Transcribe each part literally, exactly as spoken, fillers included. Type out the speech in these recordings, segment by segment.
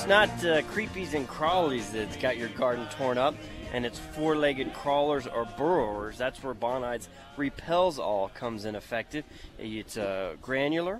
it's not uh, creepies and crawlies that's got your garden torn up, and it's four-legged crawlers or burrowers. That's where Bonnide's Repels All comes in effective. It's a granular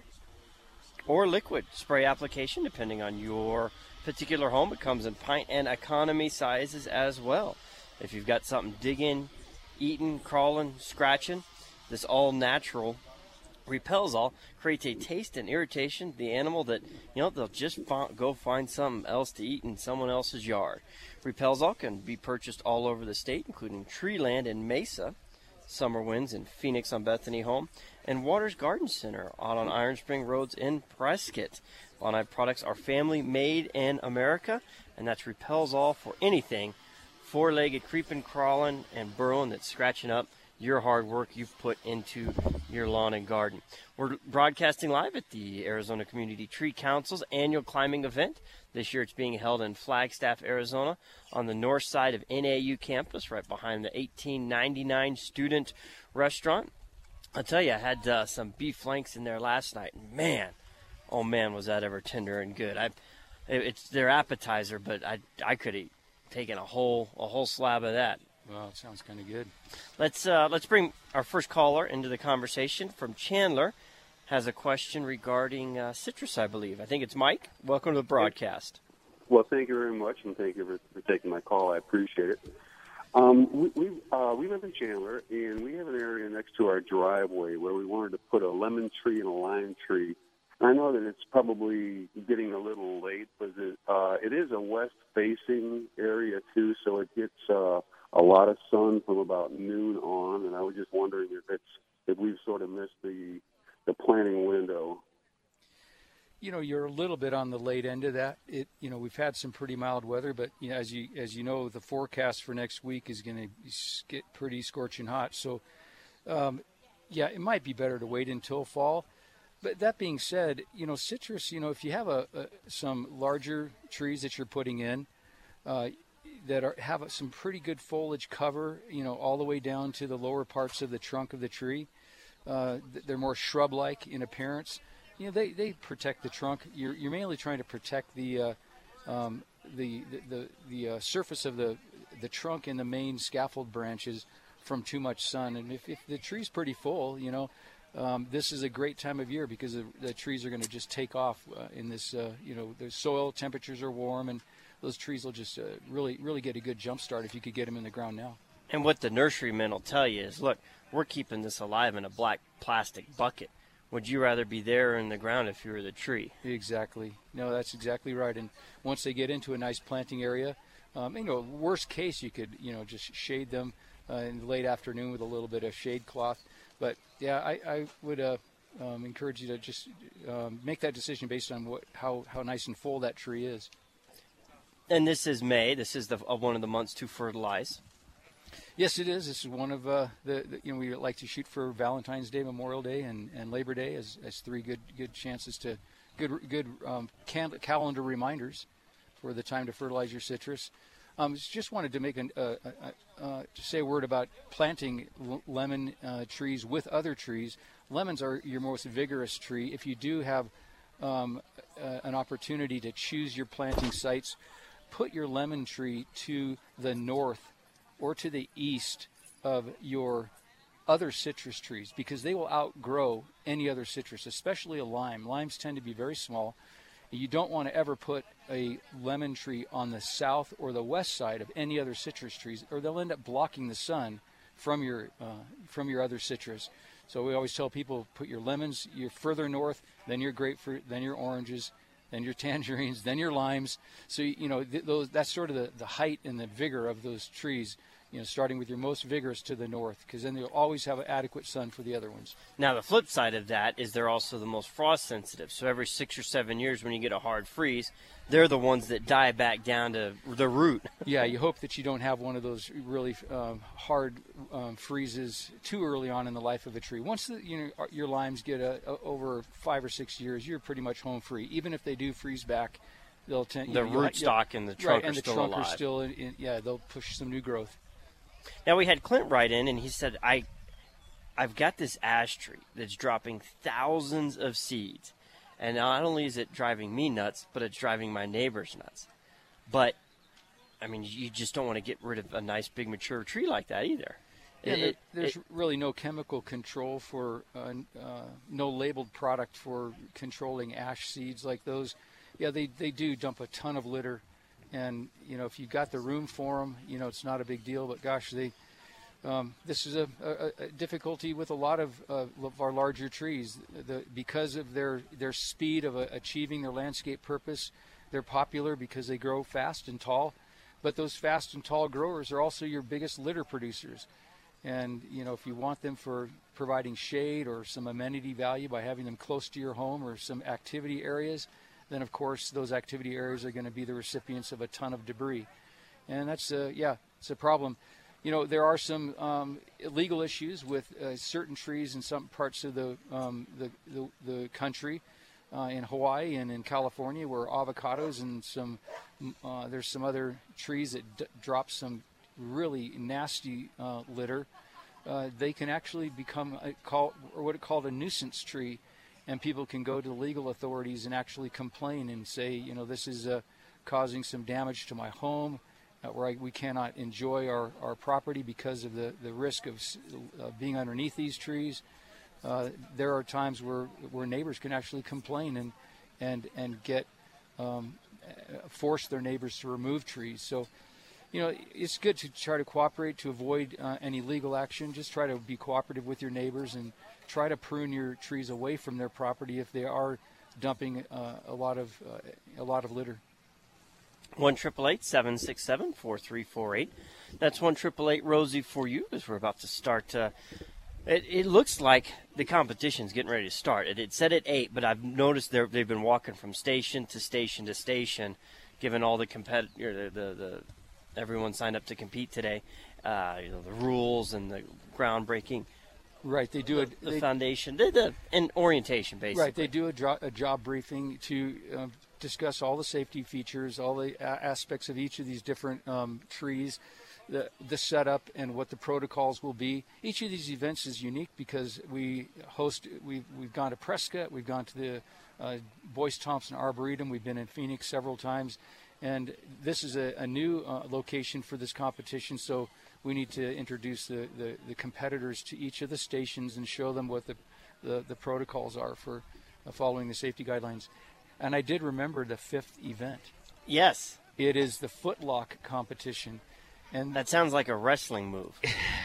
or liquid spray application, depending on your particular home. It comes in pint and economy sizes as well. If you've got something digging, eating, crawling, scratching, this all-natural Repels All creates a taste and irritation to the animal that, you know, they'll just fi- go find something else to eat in someone else's yard. Repels All can be purchased all over the state, including Treeland in Mesa, Summer Winds in Phoenix on Bethany Home, and Waters Garden Center out on Iron Spring Roads in Prescott. Bonide products are family made in America, and that's Repels All for anything four-legged creeping, crawling, and burrowing that's scratching up your hard work you've put into your lawn and garden. We're broadcasting live at the Arizona Community Tree Council's annual climbing event. This year it's being held in Flagstaff, Arizona, on the north side of N A U campus, right behind the eighteen ninety-nine student restaurant. I'll tell you, I had uh, some beef flanks in there last night. Man, oh man, was that ever tender and good. I, it's their appetizer, but I, I could have taken a whole, a whole slab of that. Well, it sounds kind of good. Let's uh, let's bring our first caller into the conversation. From Chandler, has a question regarding uh, citrus, I believe. I think it's Mike. Welcome to the broadcast. Well, thank you very much, and thank you for, for taking my call. I appreciate it. Um, we we, uh, we live in Chandler, and we have an area next to our driveway where we wanted to put a lemon tree and a lime tree. I know that it's probably getting a little late, but it, uh, it is a west-facing area, too, so it gets uh, a lot of sun from about noon on, and I was just wondering if it's if we've sort of missed the the planting window. You know, you're a little bit on the late end of that. It, you know, we've had some pretty mild weather, but you know, as you as you know, the forecast for next week is going to get pretty scorching hot. So, um, yeah, it might be better to wait until fall. But that being said, you know, citrus, you know, if you have a, a some larger trees that you're putting in uh, that are have a, some pretty good foliage cover, you know, all the way down to the lower parts of the trunk of the tree, uh, they're more shrub-like in appearance. You know, they, they protect the trunk. You're you're mainly trying to protect the uh, um, the the the, the uh, surface of the the trunk and the main scaffold branches from too much sun. And if, if the tree's pretty full, you know. Um, this is a great time of year because the, the trees are going to just take off uh, in this, uh, you know, the soil temperatures are warm, and those trees will just uh, really, really get a good jump start if you could get them in the ground now. And what the nurserymen will tell you is, look, we're keeping this alive in a black plastic bucket. Would you rather be there or in the ground if you were the tree? Exactly. No, that's exactly right. And once they get into a nice planting area, um, you know, worst case, you could, you know, just shade them uh, in the late afternoon with a little bit of shade cloth. But yeah, I, I would uh, um, encourage you to just um, make that decision based on what how, how nice and full that tree is. And this is May. This is the uh, one of the months to fertilize. Yes, it is. This is one of uh, the, the you know we like to shoot for Valentine's Day, Memorial Day, and, and Labor Day as, as three good good chances to good good um, cal- calendar reminders for the time to fertilize your citrus. Um, just wanted to make an, uh, uh, uh, to say a word about planting l- lemon uh, trees with other trees. Lemons are your most vigorous tree. If you do have um, uh, an opportunity to choose your planting sites, put your lemon tree to the north or to the east of your other citrus trees because they will outgrow any other citrus, especially a lime. Limes tend to be very small. You don't want to ever put a lemon tree on the south or the west side of any other citrus trees, or they'll end up blocking the sun from your uh, from your other citrus. So we always tell people, put your lemons, you're further north, then your grapefruit, then your oranges, then your tangerines, then your limes. So, you know, th- those that's sort of the, the height and the vigor of those trees, you know, starting with your most vigorous to the north, because then they'll always have adequate sun for the other ones. Now, the flip side of that is they're also the most frost sensitive. So every six or seven years when you get a hard freeze, they're the ones that die back down to the root. Yeah, you hope that you don't have one of those really um, hard um, freezes too early on in the life of a tree. Once the, you know your limes get a, a, over five or six years, you're pretty much home free. Even if they do freeze back, they'll tend the you know, root stock and the trunk right, are and the still trunk alive. Are still in, in, yeah, they'll push some new growth. Now, we had Clint write in, and he said, I, I've got this ash tree that's dropping thousands of seeds, And not only is it driving me nuts, but it's driving my neighbors nuts. But, I mean, you just don't want to get rid of a nice big mature tree like that either. Yeah, It- there, it- there's it- really no chemical control for, uh, uh, no labeled product for controlling ash seeds like those. Yeah, they, they do dump a ton of litter. And, you know, if you got the room for them, you know, it's not a big deal. But, gosh, they um, this is a, a, a difficulty with a lot of, uh, of our larger trees. The, because of their, their speed of uh, achieving their landscape purpose, they're popular because they grow fast and tall. But those fast and tall growers are also your biggest litter producers. And, you know, if you want them for providing shade or some amenity value by having them close to your home or some activity areas, then, of course, those activity areas are going to be the recipients of a ton of debris. And that's, uh, yeah, it's a problem. You know, there are some um, legal issues with uh, certain trees in some parts of the, um, the, the, the country, uh, in Hawaii and in California, where avocados and some, uh, there's some other trees that d- drop some really nasty uh, litter. Uh, they can actually become a call, or what it called a nuisance tree, and people can go to the legal authorities and actually complain and say, you know, this is uh, causing some damage to my home, uh, where I, we cannot enjoy our, our property because of the, the risk of uh, being underneath these trees. Uh, there are times where, where neighbors can actually complain and and and get um, force their neighbors to remove trees. So, you know, it's good to try to cooperate to avoid uh, any legal action. Just try to be cooperative with your neighbors and try to prune your trees away from their property if they are dumping uh, a lot of uh, a lot of litter. one triple eight seven six seven four three four eight. That's one triple eight Rosie for you, as we're about to start. Uh, it, it looks like the competition's getting ready to start. It, it said at eight, but I've noticed they're- they've been walking from station to station to station, given all the compet the, the the everyone signed up to compete today. Uh, you know, the rules and the groundbreaking. Right, they do The, it. the they, foundation, the, the and orientation, basically. Right, they do a, dro- a job briefing to uh, discuss all the safety features, all the a- aspects of each of these different um, trees, the the setup, and what the protocols will be. Each of these events is unique because we host. We've we've gone to Prescott, we've gone to the uh, Boyce Thompson Arboretum, we've been in Phoenix several times, and this is a, a new uh, location for this competition. So we need to introduce the, the, the competitors to each of the stations and show them what the, the, the protocols are for uh, following the safety guidelines. And I did remember the fifth event. Yes. It is the footlock competition. And That sounds like a wrestling move.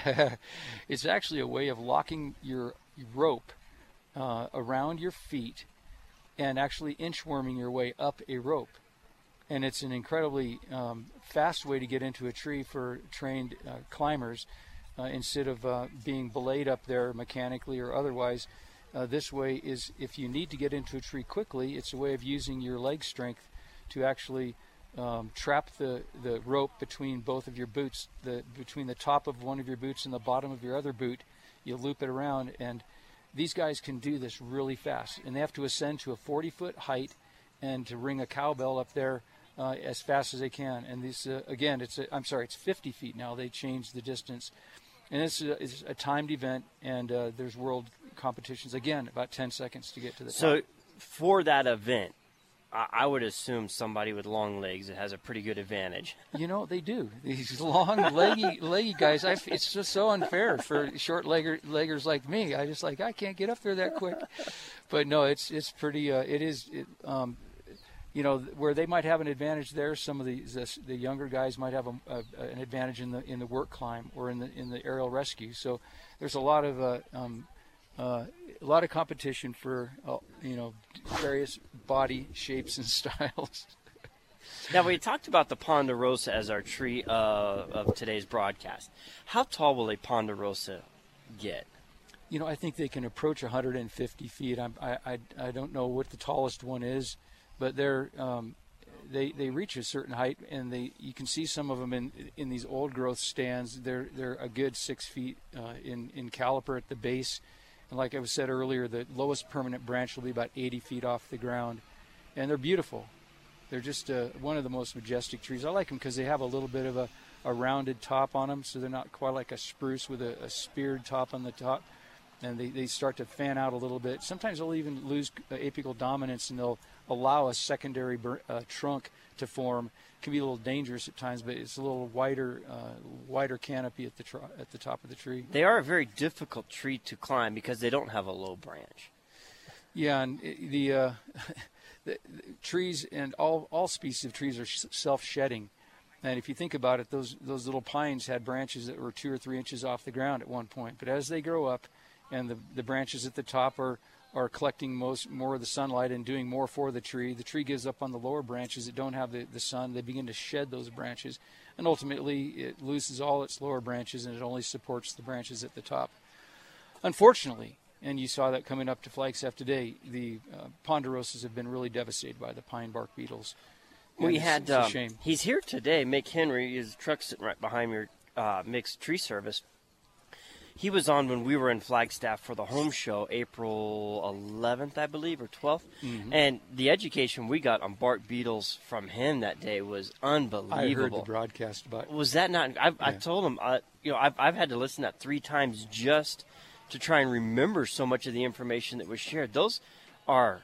it's actually a way of locking your rope uh, around your feet and actually inchworming your way up a rope. And it's an incredibly um, fast way to get into a tree for trained uh, climbers uh, instead of uh, being belayed up there mechanically or otherwise. Uh, this way is, if you need to get into a tree quickly, it's a way of using your leg strength to actually um, trap the, the rope between both of your boots, the between the top of one of your boots and the bottom of your other boot. You loop it around, and these guys can do this really fast. And they have to ascend to a forty-foot height and to ring a cowbell up there Uh, as fast as they can. And these, uh, again, it's a, I'm sorry, it's fifty feet now. They changed the distance. And this is a, it's a timed event, and uh, there's world competitions. Again, about ten seconds to get to the So top. for that event, I, I would assume somebody with long legs that has a pretty good advantage. You know, they do. These long, leggy, leggy guys, I, it's just so unfair for short legger, leggers like me. I just like, I can't get up there that quick. But no, it's it's pretty, uh, it is, it, um, you know, where they might have an advantage there, some of the the, the younger guys might have a, a, an advantage in the in the work climb or in the in the aerial rescue. So there's a lot of uh, um, uh, a lot of competition for uh, you know, various body shapes and styles. Now, we talked about the ponderosa as our tree uh, of today's broadcast. How tall will a ponderosa get? You know, I think they can approach one hundred fifty feet. I'm, I I I don't know what the tallest one is, but they're um, they they reach a certain height, and they you can see some of them in in these old growth stands. They're they're a good six feet uh, in in caliper at the base, and like I said earlier, the lowest permanent branch will be about eighty feet off the ground, and they're beautiful. They're just uh, one of the most majestic trees. I like them because they have a little bit of a, a rounded top on them, so they're not quite like a spruce with a, a speared top on the top. and they, they start to fan out a little bit. Sometimes they'll even lose uh, apical dominance, and they'll allow a secondary bur- uh, trunk to form. It can be a little dangerous at times, but it's a little wider uh, wider canopy at the tr- at the top of the tree. They are a very difficult tree to climb because they don't have a low branch. Yeah, and it, the, uh, the, the trees and all, all species of trees are sh- self-shedding. And if you think about it, those those little pines had branches that were two or three inches off the ground at one point. But as they grow up, and the the branches at the top are are collecting most more of the sunlight and doing more for the tree, the tree gives up on the lower branches that don't have the, the sun. They begin to shed those branches, and ultimately it loses all its lower branches, and it only supports the branches at the top. Unfortunately, and you saw that coming up to Flagstaff today, the uh, ponderosas have been really devastated by the pine bark beetles. We it's, had, it's a um, shame. He's here today. Mick Henry, his truck's sitting right behind your uh, Mick's tree service. He was on when we were in Flagstaff for the home show, April eleventh, I believe, or twelfth. Mm-hmm. And the education we got on bark beetles from him that day was unbelievable. I heard the broadcast about it. Was that not? I've, yeah. I told him, uh, you know, I've, I've had to listen to that three times just to try and remember so much of the information that was shared. Those are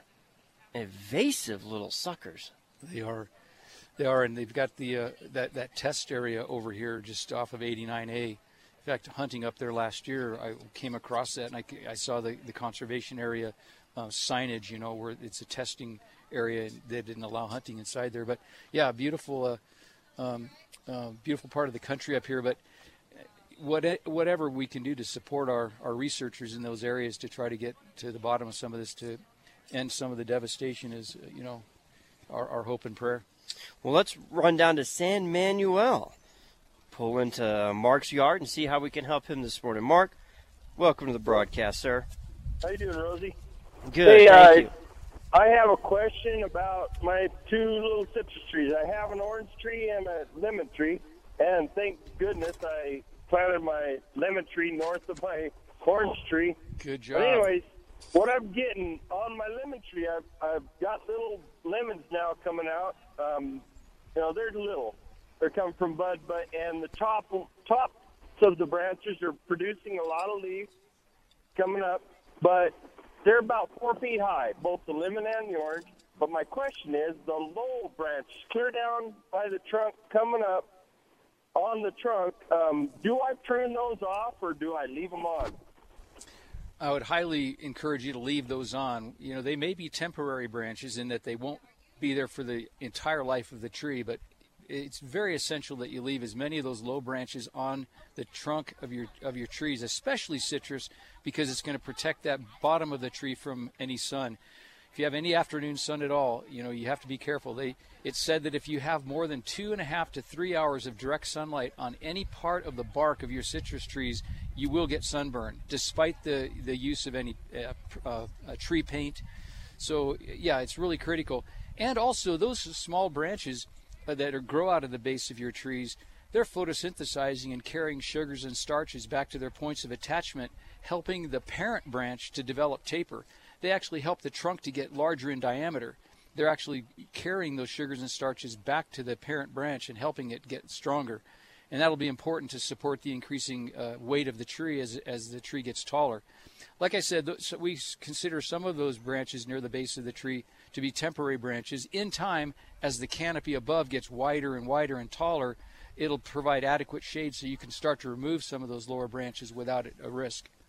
evasive little suckers. They are. They are, and they've got the uh, that, that test area over here just off of eighty-nine A. In fact, hunting up there last year, I came across that, and I, I saw the, the conservation area uh, signage, you know, where it's a testing area. They didn't allow hunting inside there. But, yeah, beautiful uh, um, uh, beautiful part of the country up here. But what, whatever we can do to support our, our researchers in those areas to try to get to the bottom of some of this, to end some of the devastation is, you know, our, our hope and prayer. Well, let's run down to San Manuel, pull into Mark's yard, and see how we can help him this morning. Mark, welcome to the broadcast, sir. How you doing, Rosie? Good, hey, thank uh, you. I have a question about my two little citrus trees. I have an orange tree and a lemon tree, and thank goodness I planted my lemon tree north of my orange tree. Good job. But anyways, what I'm getting on my lemon tree, I've, I've got little lemons now coming out. Um, you know, they're little. They're coming from bud, but and the top tops of the branches are producing a lot of leaves coming up, but they're about four feet high, both the lemon and the orange. But my question is, the low branch, clear down by the trunk, coming up on the trunk, um, do I prune those off or do I leave them on? I would highly encourage you to leave those on. You know, they may be temporary branches in that they won't be there for the entire life of the tree, but it's very essential that you leave as many of those low branches on the trunk of your of your trees, especially citrus, because it's going to protect that bottom of the tree from any sun. If you have any afternoon sun at all, you know, you have to be careful. They it's said that if you have more than two and a half to three hours of direct sunlight on any part of the bark of your citrus trees, you will get sunburn, despite the the use of any uh, uh, tree paint. So yeah, it's really critical. And also, those small branches that are, grow out of the base of your trees, they're photosynthesizing and carrying sugars and starches back to their points of attachment, helping the parent branch to develop taper. They actually help the trunk to get larger in diameter. They're actually carrying those sugars and starches back to the parent branch and helping it get stronger. And that'll be important to support the increasing uh, weight of the tree as, as the tree gets taller. Like I said, th- so we consider some of those branches near the base of the tree to be temporary branches. In time, as the canopy above gets wider and wider and taller, it'll provide adequate shade so you can start to remove some of those lower branches without a risk.